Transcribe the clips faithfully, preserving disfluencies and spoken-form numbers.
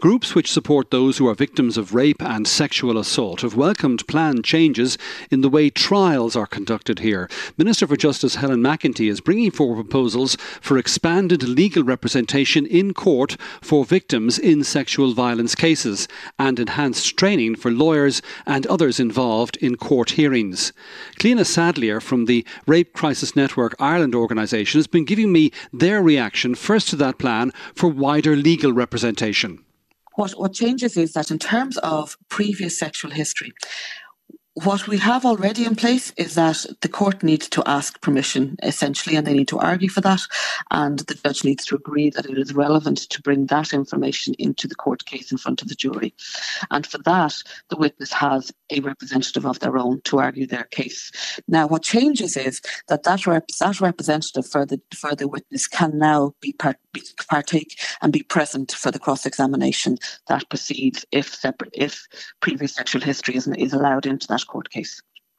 Groups which support those who are victims of rape and sexual assault have welcomed planned changes in the way trials are conducted here. Minister for Justice Helen McEntee is bringing forward proposals for expanded legal representation in court for victims in sexual violence cases and enhanced training for lawyers and others involved in court hearings. Cliona Sadlier from the Rape Crisis Network Ireland organisation has been giving me their reaction first to that plan for wider legal representation. What, what changes is that in terms of previous sexual history, what we have already in place is that the court needs to ask permission, essentially, and they need to argue for that. And the judge needs to agree that it is relevant to bring that information into the court case in front of the jury. And for that, the witness has a representative of their own to argue their case. Now, what changes is that that, rep- that representative for the, for the witness can now be, part- be partake and be present for the cross-examination that proceeds if separate, if previous sexual history is, is allowed into that court case.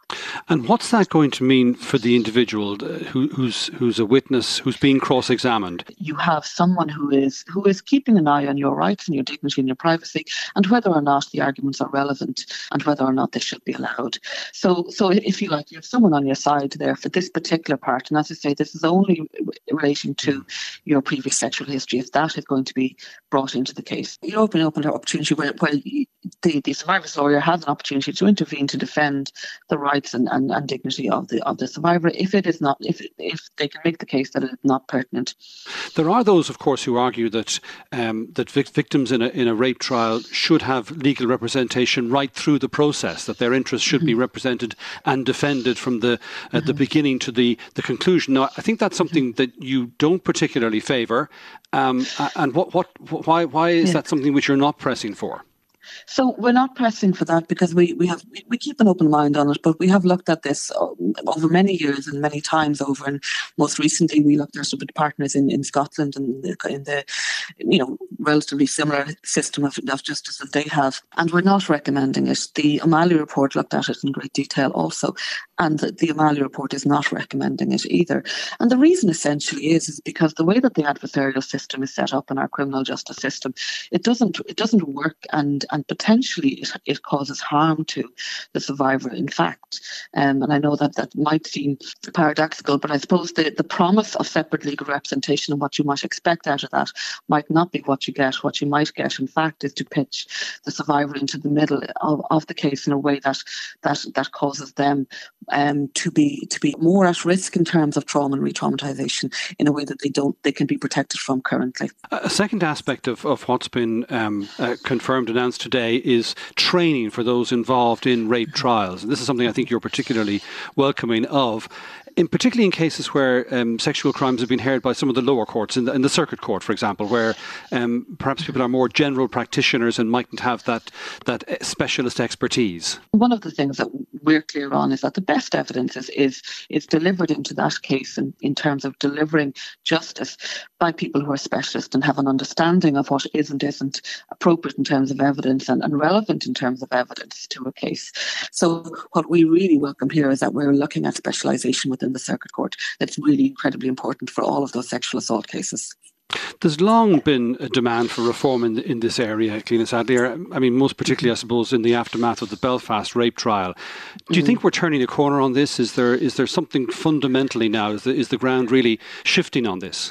And what's that going to mean for the individual who, who's who's a witness who's being cross-examined? You have someone who is who is keeping an eye on your rights and your dignity and your privacy, and whether or not the arguments are relevant and whether or not they should be allowed. So, so if you like, you have someone on your side there for this particular part. And as I say, this is only relating to your previous sexual history. If that is going to be brought into the case, you open up an opportunity where, where the, the survivor's lawyer has an opportunity to intervene to defend the rights and, and, and dignity of the of the survivor if it is not if if they can make the case that it is not pertinent. There are those, of course, who argue that um, that vic- victims in a in a rape trial should have legal representation right through the process, that their interests should mm-hmm. be represented and defended from the at mm-hmm. the beginning to the, the conclusion. Now, I think that's something mm-hmm. that you don't particularly favour. Um, and what what why why is yeah. that something which you're not pressing for? So we're not pressing for that because we, we have we keep an open mind on it, but we have looked at this over many years and many times over, and most recently we looked at it with partners in, in Scotland and in the, in the you know relatively similar system of, of justice that they have, and we're not recommending it. The O'Malley report looked at it in great detail also, and the, the O'Malley report is not recommending it either. And the reason essentially is is because the way that the adversarial system is set up in our criminal justice system, it doesn't it doesn't work, and and potentially it, it causes harm to the survivor, in fact. Um, and I know that that might seem paradoxical, but I suppose the, the promise of separate legal representation and what you might expect out of that might not be what you get. What you might get, in fact, is to pitch the survivor into the middle of, of the case in a way that that, that causes them um, to be to be more at risk in terms of trauma and re-traumatisation in a way that they don't they can be protected from currently. A second aspect of, of what's been um, uh, confirmed, announced today, is training for those involved in rape trials. And this is something I think you're particularly welcoming of, in particularly in cases where um, sexual crimes have been heard by some of the lower courts, in the, in the circuit court, for example, where um, perhaps people are more general practitioners and mightn't have that that specialist expertise. One of the things that we're clear on is that the best evidence is is, is delivered into that case in, in terms of delivering justice by people who are specialists and have an understanding of what is and isn't appropriate in terms of evidence and, and relevant in terms of evidence to a case. So what we really welcome here is that we're looking at specialisation within the circuit court. That's really incredibly important for all of those sexual assault cases. There's long been a demand for reform in in this area, Cliona Sadlier. I mean, most particularly, I suppose, in the aftermath of the Belfast rape trial. Do you mm. think we're turning a corner on this? Is there is there something fundamentally now? Is the, is the ground really shifting on this?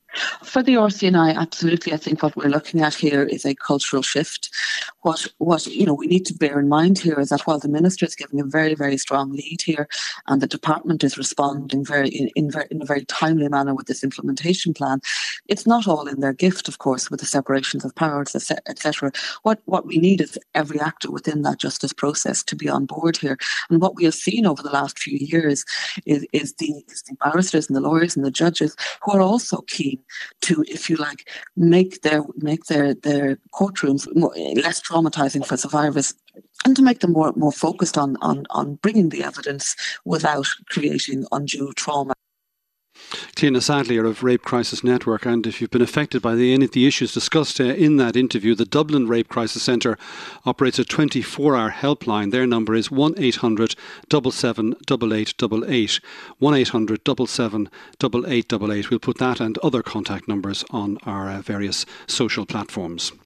For the R C N I, absolutely. I think what we're looking at here is a cultural shift. What what you know we need to bear in mind here is that while the minister is giving a very very strong lead here, and the department is responding very in in, very, in a very timely manner with this implementation plan, it's not all in their gift, of course, with the separations of powers, et cetera. What what we need is every actor within that justice process to be on board here. And what we have seen over the last few years is is the, is the barristers and the lawyers and the judges who are also keen to, if you like, make their make their their courtrooms more, less traumatizing for survivors, and to make them more more focused on on on bringing the evidence without creating undue trauma. Cliona Sadlier of Rape Crisis Network, and if you've been affected by the, any of the issues discussed uh, in that interview, the Dublin Rape Crisis Centre operates a twenty-four hour helpline. Their number is one eight hundred seven seven eight eight eight eight, one eight hundred seven seven eight eight eight eight. We'll put that and other contact numbers on our uh, various social platforms.